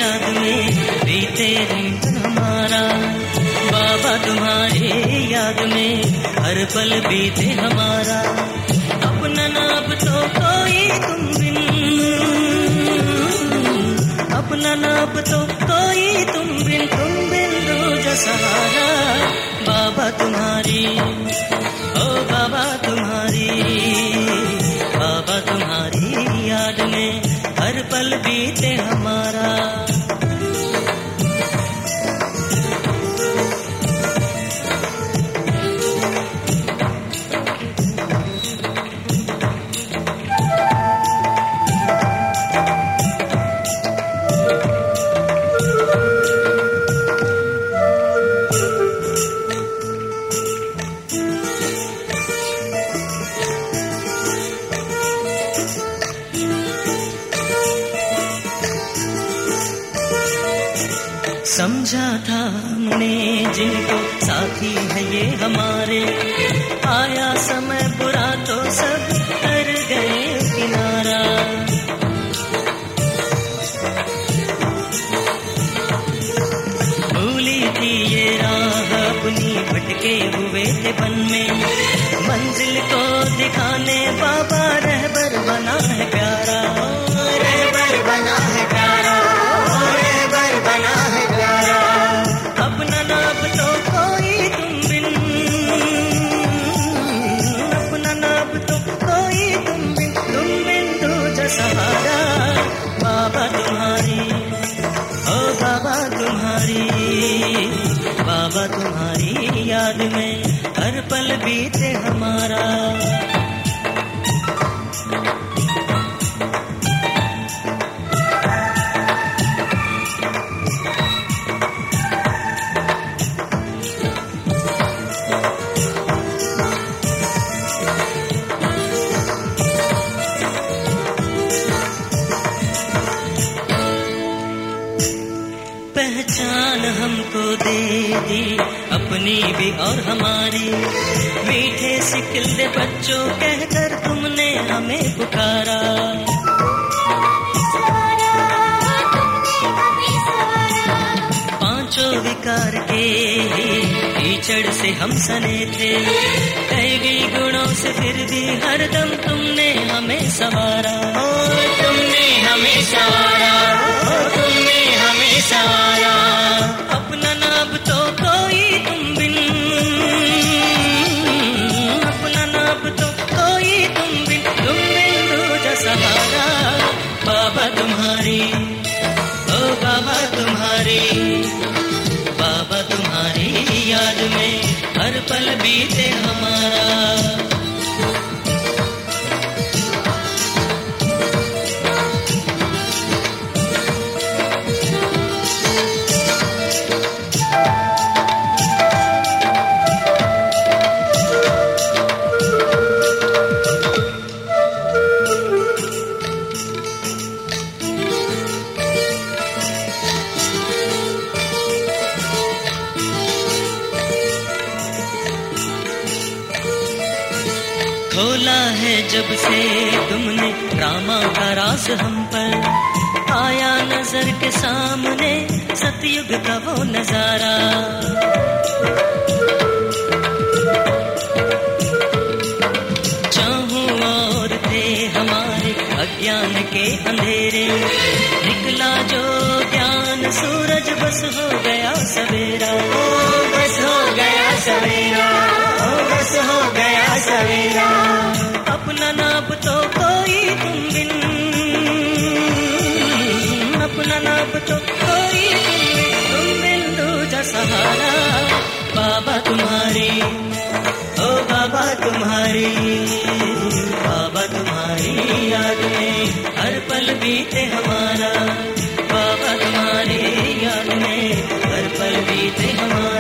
याद में बीते दिन हमारा। बाबा तुम्हारी याद में हर पल बीते हमारा। अपना नाम तो कोई तुम बिन, अपना नाम तो कोई तुम बिन दूजा सहारा। बाबा तुम्हारी, ओ बाबा तुम्हारी, बाबा तुम्हारी याद में हर पल बीते हमारा। समझा था हमने जिनको साथी है ये हमारे, आया समय बुरा तो सब कर गए किनारा। भूली थी ये राह अपनी भटके हुए थे बन में, मंजिल को दिखाने बाबा रहबर बना है प्यारा। रहबर बना है प्यारा, रहबर बना है प्यारा। अपना नाम तो कोई तुम बिन, अपना नाम तो कोई तुम बिन दूजा सहारा। बाबा तुम्हारी, ओ बाबा तुम्हारी, बाबा तुम्हारी याद में हर पल बीते हमारा। पहचान हमको दे दी अपनी भी और हमारी, मीठे सिकिल्दे बच्चों कहकर तुमने हमें पुकारा। पांचों विकार के कीचड़ से हम सने थे, दैवी गुणों से फिर भी हरदम तुमने हमें संवारा। तुमने हमें संवारा, तुमने हमें संवारा। अपना नाम तो कोई तुम बिन, अपना नाम तो कोई तुम बिन दूजा सहारा। बाबा तुम्हारी, ओ बाबा तुम्हारी, बाबा तुम्हारी याद में हर पल बीते हमारा। खोला है जब से तुमने रामा का राज हम पर, आया नजर के सामने सतयुग का वो नजारा। चाहूं और थे हमारे अज्ञान के अंधेरे, निकला जो ज्ञान सूरज बस हो गया सवेरा। बस हो गया सवेरा, बस हो गया सवेरा। अपना नाम तो कोई तुम बिन, अपना नाम तो कोई तुम बिन दूजा सहारा। बाबा तुम्हारी, ओ बाबा तुम्हारी, बाबा तुम्हारी याद में हर पल बीते हमारा। बाबा तुम्हारी याद में हर पल बीते हमारा।